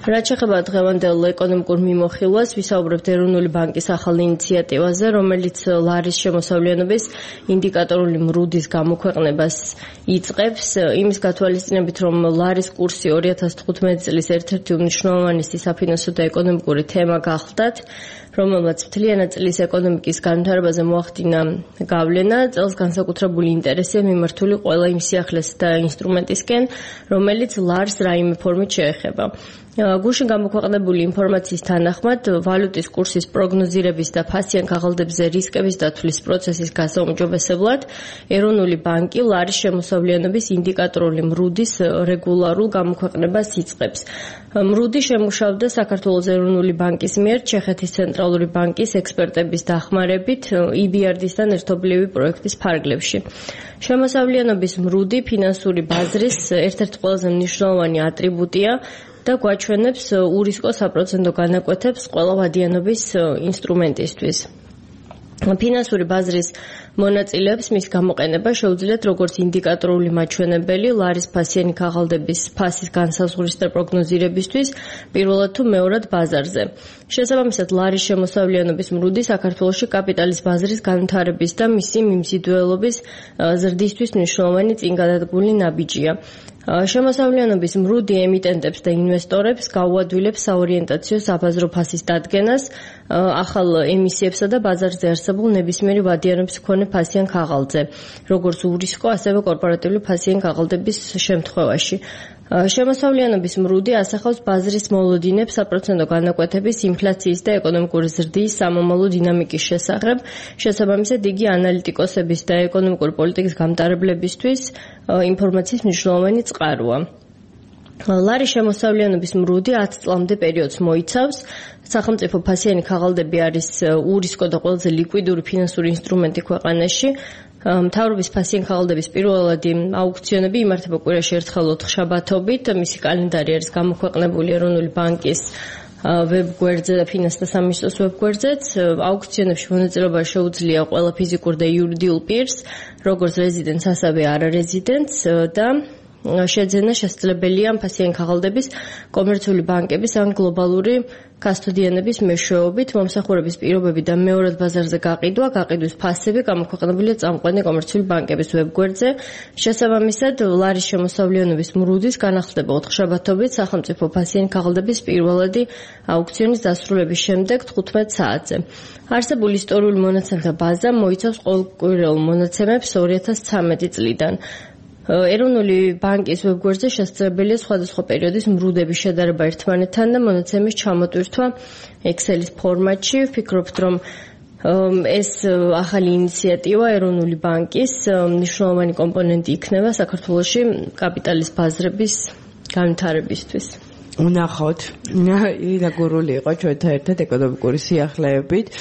რაც შეეხება დღევანდელ ეკონომიკურ მიმოხილვას, ვისაუბრებთ ეროვნული ბანკის ახალ ინიციატივაზე, რომელიც ლარის შემოსავლიანობის ინდიკატორული მრუდის გამოქვეყნებას იწყებს. იმის გათვალისწინებით, რომ ლარის კურსი 2015 წლის ერთ-ერთი უმნიშვნელოვანესი საფინანსო და ეკონომიკური თემა გახლდათ, რომელმაც მთლიანად წლის ეკონომიკის განვითარებაზე მოახდინა გავლენა, წელს განსაკუთრებული ინტერესია მიმართული ყველა იმ სიახლეს და ინსტრუმენტისკენ, რომელიც ლარს რაიმე ფორმით შეეხება. გუშინ გამოქვეყნებული ინფორმაციის თანახმად, ვალუტის კურსის პროგნოზირების და ფასიან ქაღალდებზე რისკების დათვლის პროცესის გასაუმჯობესებლად, ეროვნული ბანკი ლარის შემოსავლიანობის ინდიკატორული მრუდის რეგულარულ გამოქვეყნებას იწყებს. მრუდი შემუშავდა საქართველოს ეროვნული ბანკის მიერ ჩეხეთის ცენტრალური ბანკის ექსპერტების დახმარებით EBRD-სთან ერთობლივი პროექტის ფარგლებში. შემოსავლიანობის მრუდი ფინანსური ბაზრის ერთ-ერთი ყველაზე მნიშვნელოვანი ატრიბუტია და გვაჩვენებს ურისკო საპროცენტო განაკვეთებს ყველა ვადიანობის ინსტრუმენტისთვის. ფინანსური ბაზრის მონაწილეებს მის გამოყენება შეუძლიათ როგორც ინდიკატორული მაჩვენებელი ლარის ფასიანი ქაღალდების ფასის განსაზღვრის და პროგნოზირებისთვის, პირველად თუ მეორად ბაზარზე. შესაბამისად, ლარის შემოსავლიანობის მრუდი საქართველოში კაპიტალის ბაზრის განვითარების და მისი მიმზიდველობის ზრდისთვის მნიშვნელოვანი წინგადადგმული ნაბიჯია. შემოსავლიანობის მრუდი ემიტენტებს და ინვესტორებს გაუადვილებს საორიენტაციო საბაზრო ფასის დადგენას, ახალ ემისიებსა და ბაზარზე არსებულ ნებისმიერი ვადიანობის მქონე ფასიან ქაღალდზე, როგორც ურისკო, ასევე კორპორატიული ფასიანი ქაღალდების შემთხვევაში. შემოსავლიანობის მრუდი ასახავს ბაზრის მოლოდინებს საპროცენტო განაკვეთების ინფლაციის და ეკონომიკური ზრდის სამომავლო დინამიკის შესახებ. შესაბამისად, იგი ანალიტიკოსების და ეკონომიკური პოლიტიკის გამტარებლებისთვის ინფორმაციის მნიშვნელოვანი წყაროა. ლარის შემოსავლიანობის მრუდი 10 წლამდე პერიოდს მოიცავს. სახელმწიფო ფასიანი ქაღალდები არის ურისკო და ყველაზე ლიკვიდური ფინანსური ინსტრუმენტი ქვეყანაში. მთავრობის ფასიანი ქაღალდების პირველადი აუქციონები იმართება კვირაში ერთხელ 4 შაბათობით. მისი კალენდარი არის გამოქვეყნებული ეროვნული ბანკის ვებგვერდზე და ფინანსთა სამინისტროს ვებგვერდზეც. აუქციონებში მონაწილეობა შეუძლია ყველა ფიზიკურ და იურიდიულ პირს, როგორც რეზიდენტს, ასევე არარეზიდენტს და შეძენა შესაძლებელია ფასიანი ქაღალდების კომერციული ბანკების ან გლობალური კასტოდიანების მეშვეობით. მომსახურების პირობები და მეორად ბაზარზე გაყიდვის ფასები გამოქვეყნებულია წამყვანი კომერციული ბანკების ვებგვერდზე. შესაბამისად, ლარის შემოსავლიანობის მრუდის განახლდება 4 შაბათობით სახელმწიფო ფასიანი ქაღალდების პირველადი აუქციონის დასრულების შემდეგ 15 საათზე. არსებული ისტორიული მონაცემთა ბაზა მოიცავს ყოველკვირეულ მონაცემებს 2013 წლიდან. ეროვნული ბანკის ვებგვერდზე შესაძლებელია სხვადასხვა პერიოდის მრუდების შედარება ერთმანეთთან და მონაცემის ჩამოტვირთვა Excel-ის ფორმატში. ვფიქრობთ, რომ ეს ახალი ინიციატივა ეროვნული ბანკის მნიშვნელოვანი კომპონენტი იქნება საქართველოში კაპიტალის ბაზრების განვითარებისთვის. ვნახოთ. ირინა გურული იყო ჩვენთან ერთად ეკონომიკური სიახლეებით.